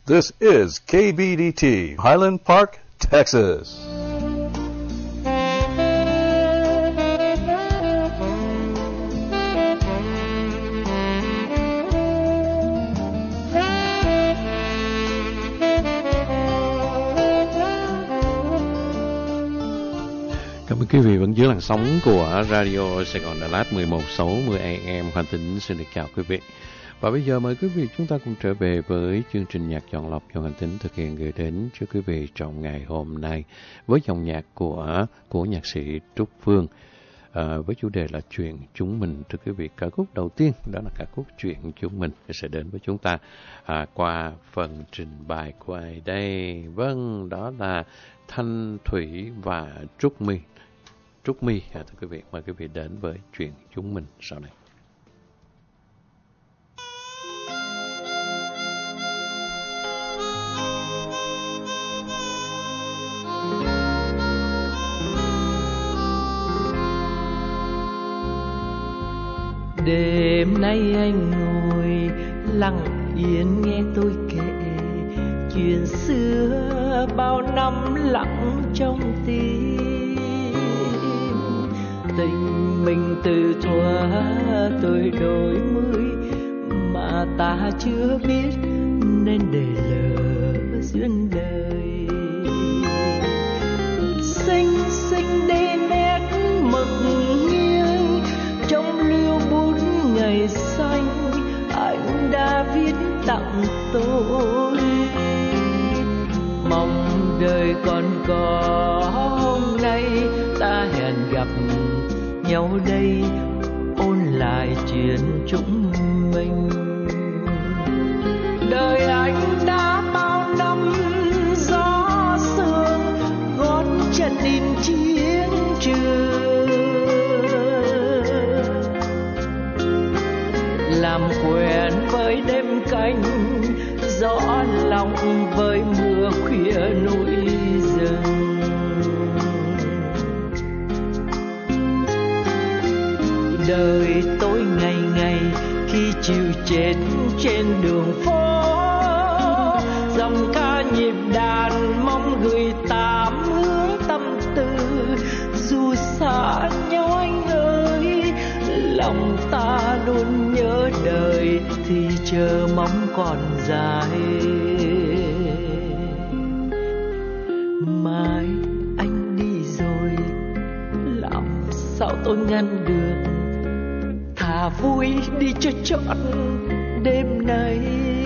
This is KBDT, Highland Park, Texas. Cảm ơn quý vị vẫn dưới làn sóng của Radio Sài Gòn Đà Lạt 1160 AM. Hoàng Tĩnh xin được chào quý vị. Và bây giờ mời quý vị chúng ta cùng trở về với chương trình nhạc chọn lọc do Hoàng Tĩnh thực hiện gửi đến cho quý vị trong ngày hôm nay với dòng nhạc của nhạc sĩ Trúc Phương với chủ đề là Chuyện Chúng Mình. Thưa quý vị, ca khúc đầu tiên đó là ca khúc Chuyện Chúng Mình sẽ đến với chúng ta qua phần trình bày của ai đây? Vâng, đó là Thanh Thủy và Trúc My. Trúc My, thưa quý vị, mời quý vị đến với Chuyện Chúng Mình sau này. Đêm nay anh ngồi lặng yên nghe tôi kể chuyện xưa bao năm lặng trong tim. Tình mình từ thuở tôi đổi mới mà ta chưa biết nên để lỡ duyên đời. Xinh xinh đi nét mực nghiêng trong lưu bút ngày xanh anh đã viết tặng tôi. Mong đời còn có hôm nay ta hẹn gặp nhau đây ôn lại chuyện chúng mình. Đời anh đã bao năm gió sương gót chân in chiến trường, làm quen với đêm canh gió lòng với mưa khuya núi rừng. Đời tôi ngày ngày khi chịu chết trên đường phố, dòng ca nhịp đàn mong gửi tám hướng tâm tư. Dù xa nhau anh ơi, lòng ta luôn nhớ đời thì chờ mong còn dài. Mai anh đi rồi làm sao tôi ngăn được, thà vui đi cho chọn đêm nay.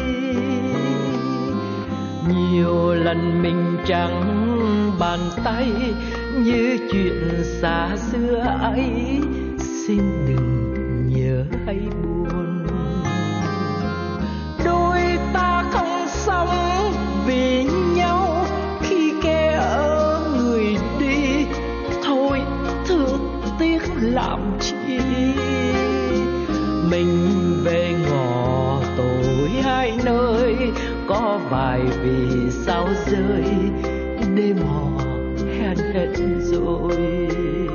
Nhiều lần mình chẳng bàn tay như chuyện xa xưa ấy, xin đừng nhớ hay buồn. Đôi ta không sống vì nhau khi kẻ ở người đi, thôi thương tiếc làm chi. Mình về ngõ tối hai nơi, có vài vì sao rơi đêm họ hẹn hết rồi.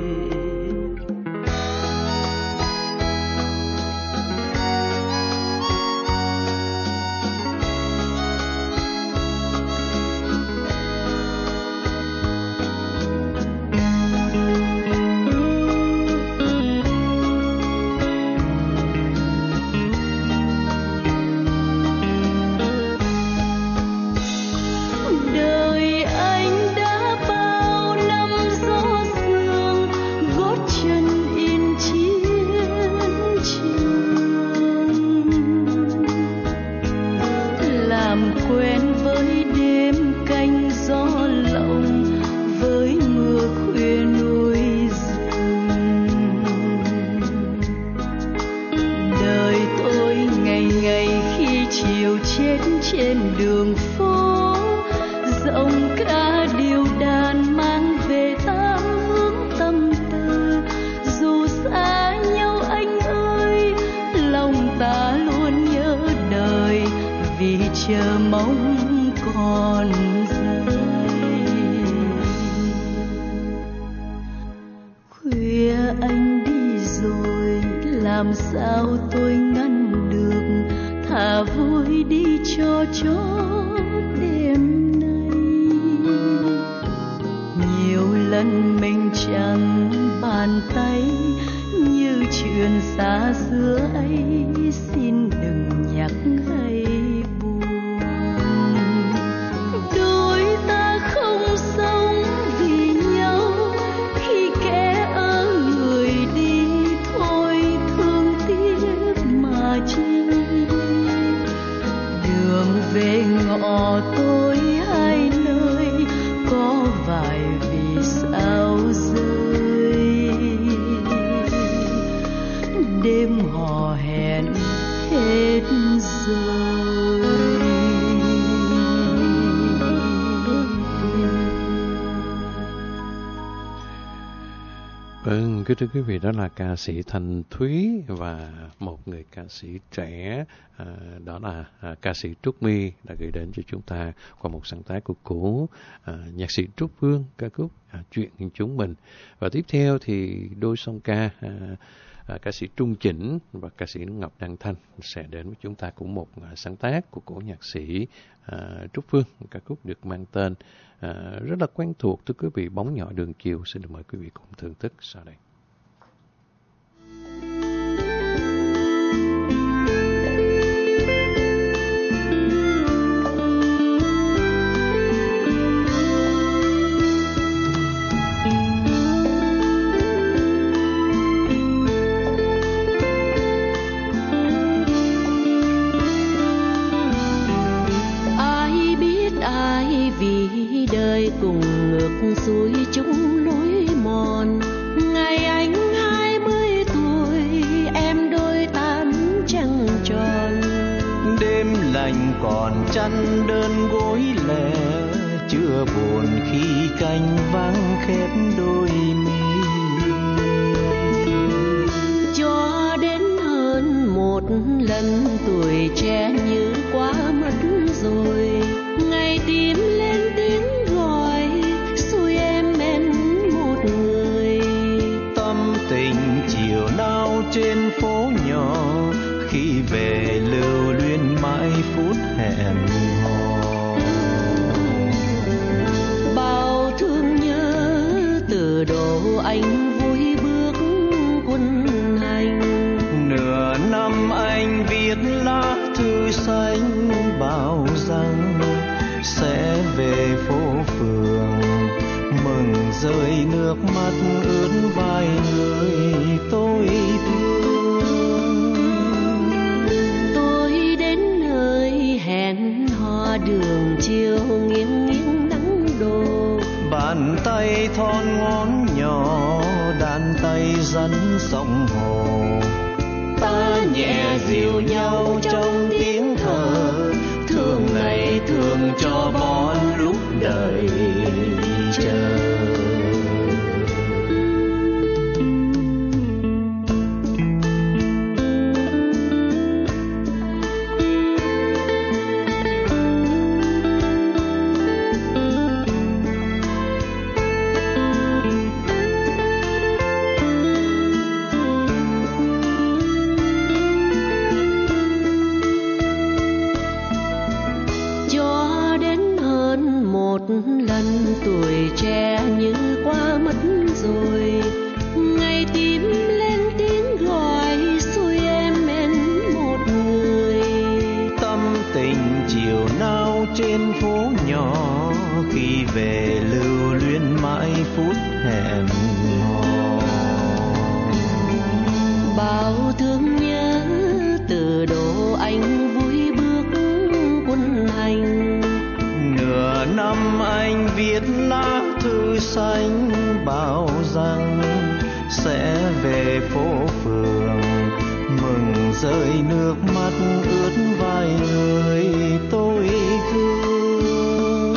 Chờ mong còn dài. Khuya anh đi rồi làm sao tôi ngăn được, thà vui đi cho chót họ tôi hai nơi, có vài vì sao rơi. Đêm hò hẹn hết rồi. Vâng, kính thưa quý vị, đó là ca sĩ Thanh Thúy và một người ca sĩ trẻ, đó là ca sĩ Trúc My đã gửi đến cho chúng ta qua một sáng tác của cô nhạc sĩ Trúc Phương, ca khúc Chuyện Chúng Mình. Và tiếp theo thì đôi song ca, ca sĩ Trung Chỉnh và ca sĩ Ngọc Đăng Thanh sẽ đến với chúng ta cũng một sáng tác của cổ nhạc sĩ Trúc Phương, ca khúc được mang tên rất là quen thuộc thưa quý vị, Bóng Nhỏ Đường Chiều. Xin được mời quý vị cùng thưởng thức sau đây. Đời cùng ngược xuôi chung lối mòn. Ngày anh 20 tuổi, em đôi 8 trăng tròn. Đêm lạnh còn chăn đơn gối lẻ, chưa buồn khi canh vắng khép đôi mi. Cho đến hơn một lần tuổi trẻ như quá mất rồi. Ngày tim lên tiếng gọi, xui em mến một người. Tâm tình chiều nào trên phố nhỏ, khi về lưu luyến mãi phút hẹn hò. Bao thương nhớ từ độ anh vui bước quân hành. Nửa năm anh viết lá thư xanh, bảo rằng sẽ về phố phường, mừng rơi nước mắt ướt vai người tôi thương. Tôi đến nơi hẹn hò đường chiều nghiêng nghiêng nắng đổ. Bàn tay thon ngón nhỏ, đàn tay dẫn sông hồ. Ta nhẹ dịu nhau trong tiếng thở, thương này thương cho bon lúc đời chờ. Lần tuổi trẻ như qua mất rồi. Ngày tim lên tiếng gọi, xui em mến một người. Tâm tình chiều nào trên phố nhỏ, khi về lưu luyến mãi phút hẹn hò. Bao thương nhớ từ độ anh vui bước quân hành. Nửa năm anh viết lá thư xanh, bảo rằng sẽ về phố phường, mừng rơi nước mắt ướt vai người tôi thương.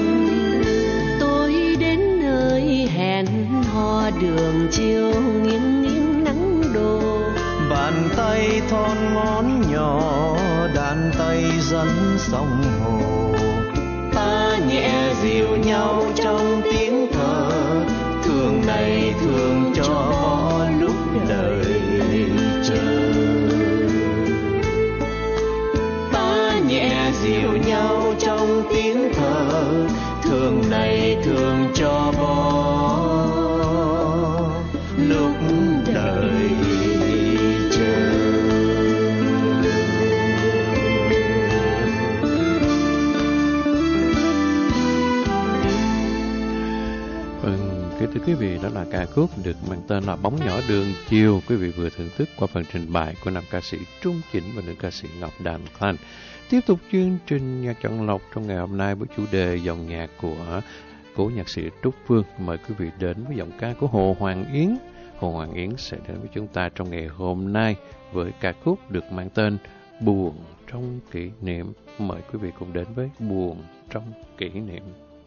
Tôi đến nơi hẹn hò đường chiều nghiêng nghiêng nắng đổ. Bàn tay thon ngón nhỏ, đàn tay dẫn sông hồ. Ta nhẹ dịu nhau trong tiếng thở, thương này thương cho bỏ lúc đời chờ. Ta nhẹ dịu nhau trong tiếng thở, thương này thương cho bỏ lúc đời chờ. Kính thưa quý vị, đó là ca khúc được mang tên là Bóng Nhỏ Đường Chiều. Quý vị vừa thưởng thức qua phần trình bày của nam ca sĩ Trung Chỉnh và nữ ca sĩ Ngọc Đăng Thanh. Tiếp tục chương trình nhạc chọn lọc trong ngày hôm nay với chủ đề dòng nhạc của cố nhạc sĩ Trúc Phương. Mời quý vị đến với giọng ca của Hồ Hoàng Yến. Hồ Hoàng Yến sẽ đến với chúng ta trong ngày hôm nay với ca khúc được mang tên Buồn trong kỷ niệm. Mời quý vị cùng đến với Buồn trong kỷ niệm.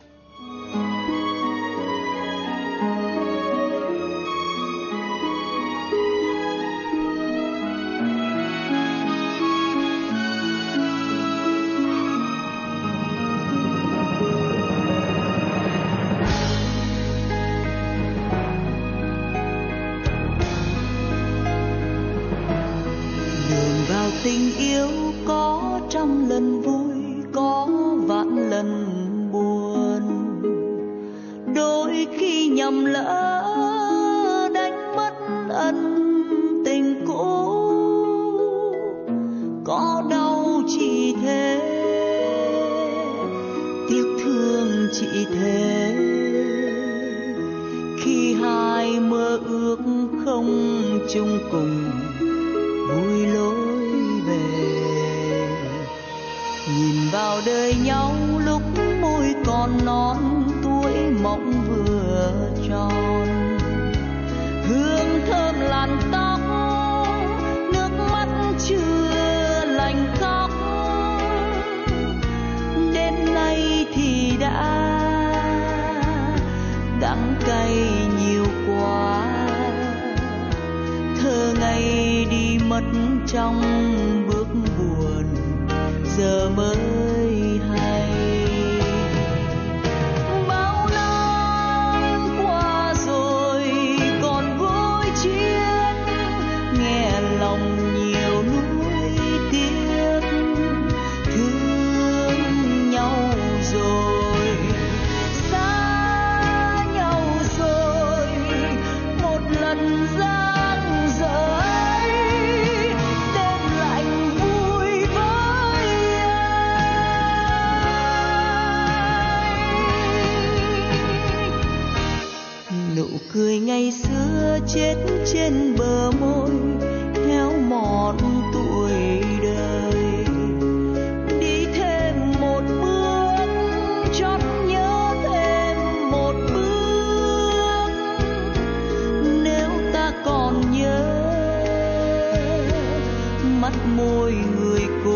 Tình yêu có trăm lần vui, có vạn lần buồn. Đôi khi nhầm lỡ đánh mất ân tình cũ. Có đau chỉ thế, tiếc thương chỉ thế. Khi hai mơ ước không chung cùng, vui lối nhìn vào đời nhau lúc môi còn non, tuổi mộng vừa tròn. Hương thơm làn tóc, nước mắt chưa lành khóc. Đến nay thì đã đắng cay nhiều quá. Thơ ngày đi mất trong bước buồn, giờ mới hay. Bao năm qua rồi còn gối chiếc, nghe lòng nhiều nuối tiếc. Thương nhau rồi, xa nhau rồi, một lần giang dở. Cười ngày xưa chết trên bờ môi, héo mòn tuổi đời. Đi thêm một bước, chót nhớ thêm một bước. Nếu ta còn nhớ mắt môi người cũ,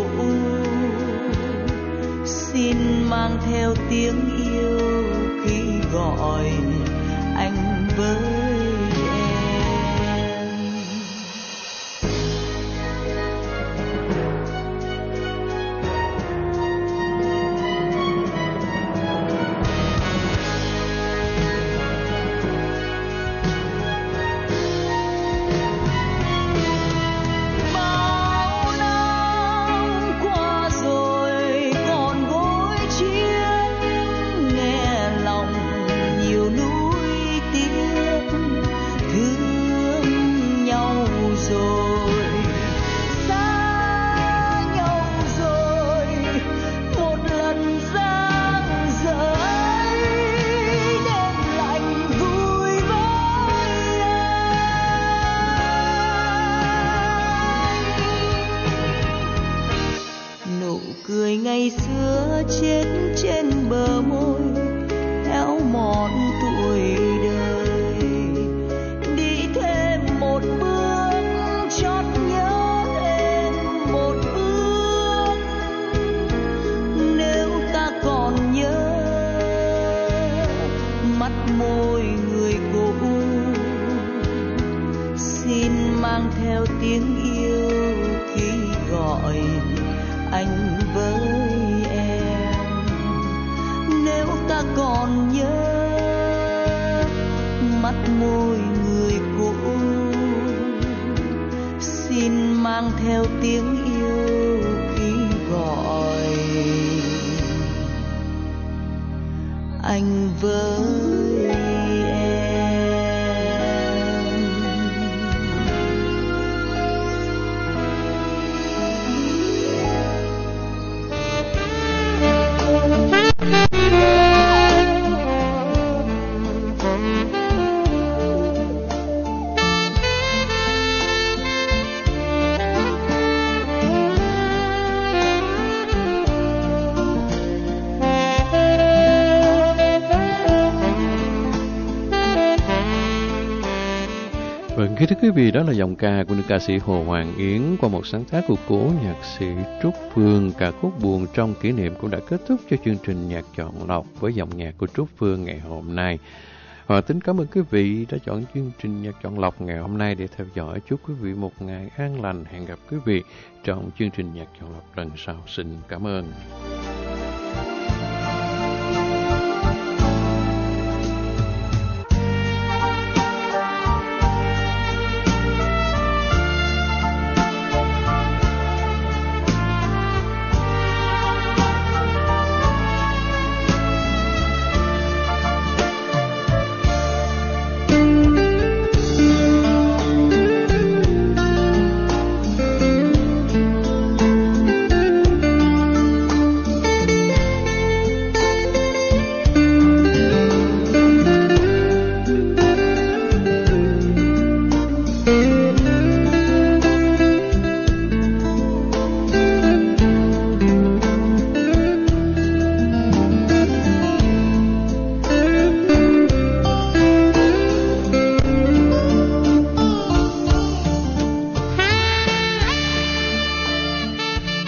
xin mang theo tiếng yêu khi gọi anh với em. Bao năm qua rồi còn gối chiếc, nghe lòng nhiều nuối tiếc. Thương nhau rồi, xa nhau rồi, một lần giang dở. Đêm lạnh vui với anh. Nụ cười ngày xưa chết trên bờ môi, héo mòn tuổi đời. Đi thêm một bước, chót nhớ thêm một bước. Nếu ta còn nhớ mắt môi người cũ, xin mang theo tiếng yêu khi gọi anh với em. Nếu ta còn nhớ mắt môi người cũ, xin mang theo tiếng yêu khi gọi anh với em. Kính thưa quý vị, đó là giọng ca của nữ ca sĩ Hồ Hoàng Yến qua một sáng tác của cố nhạc sĩ Trúc Phương. Ca khúc Buồn Trong Kỷ Niệm cũng đã kết thúc cho chương trình nhạc chọn lọc với giọng nhạc của Trúc Phương ngày hôm nay. Hòa Tính cảm ơn quý vị đã chọn chương trình nhạc chọn lọc ngày hôm nay để theo dõi. Chúc quý vị một ngày an lành. Hẹn gặp quý vị trong chương trình nhạc chọn lọc lần sau. Xin cảm ơn.